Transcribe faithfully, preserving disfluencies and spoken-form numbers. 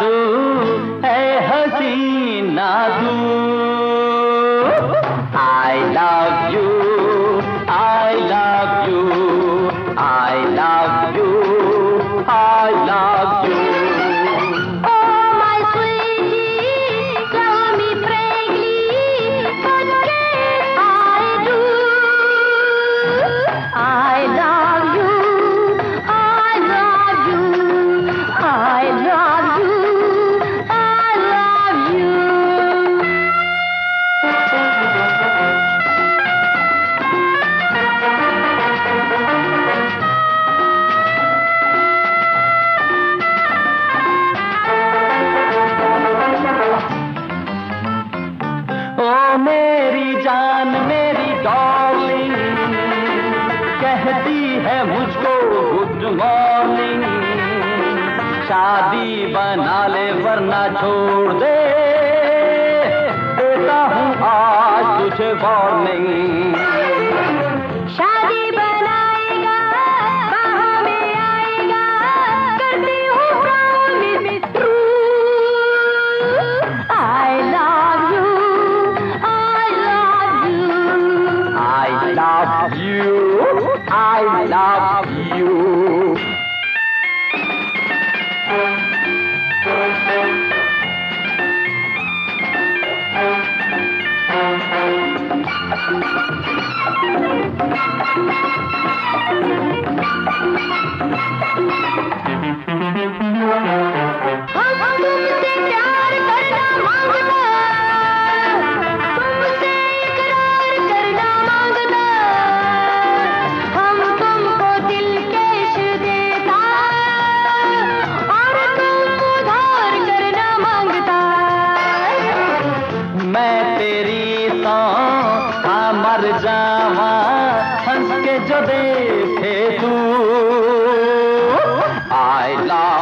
जादू है हसीना तू। I love you, I love you, I love you, I love you. Oh my sweetie, love me frankly, what can I do? I love you, I love you, I love you, I love you. ओ मेरी जान मेरी Darling, कहती है मुझको good morning. शादी बना ले वरना छोड़ दे, देता हूँ आज तुझे वार्निंग। शादी बनाएगा, बाहों में आएगा, करती हूँ promise true. I love you, I love you. I love you, I love you. हम तुमसे प्यार करना मांगता, तुमसे इकरार करना मांगता, हम तुमको दिल कैश देता और तुम उधार करना मांगता। मैं तेरी सौ हाँ मर जावा, हंस के जो देखे तू। I love